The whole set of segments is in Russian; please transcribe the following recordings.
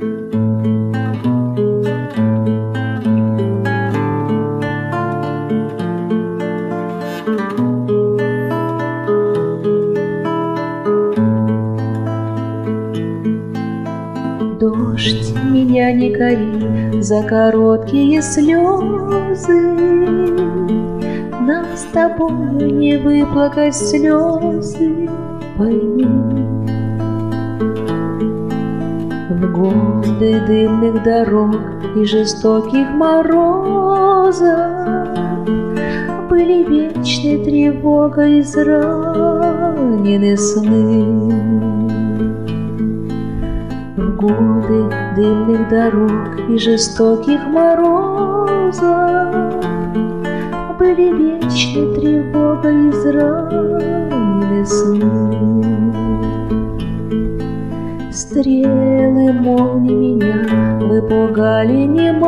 Дождь, меня не кори за короткие слезы. Нам с тобою не выплакать слезы, пойми. В годы дымных дорог и жестоких морозов были вечной тревогой изранены сны. В годы дымных дорог и жестоких морозов были вечной тревогой изранены сны. Стрелы молний меня выпугали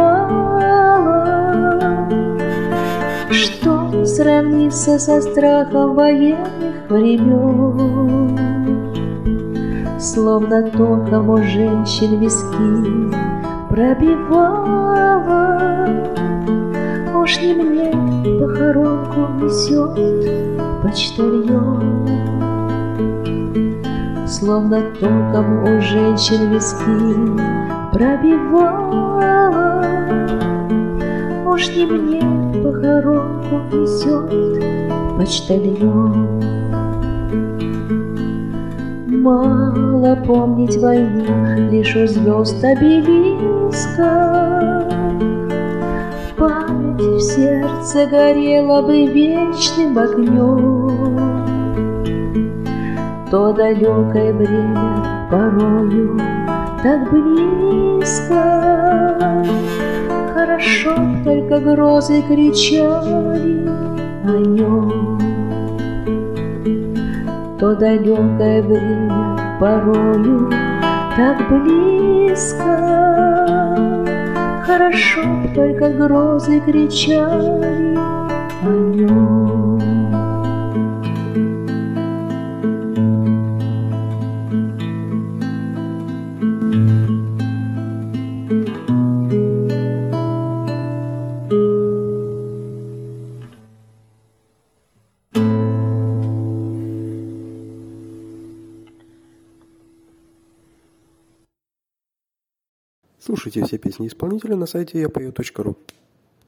немало, что сравнится со страхом военных времен. Словно током у женщин виски пробивала, уж не мне похоронку несет почтальон. Словно током у женщин виски пробивала, уж не мне похоронку несет почтальон. Мало помнить войну, лишь у звезд обелиска. Память в сердце горела бы вечным огнем. То далекое время порою так близко. Хорошо, только грозы кричали о нем. То далекое время порою так близко. Хорошо, только грозы кричали о нем. Слушайте все песни исполнителя на сайте yapeo.ru.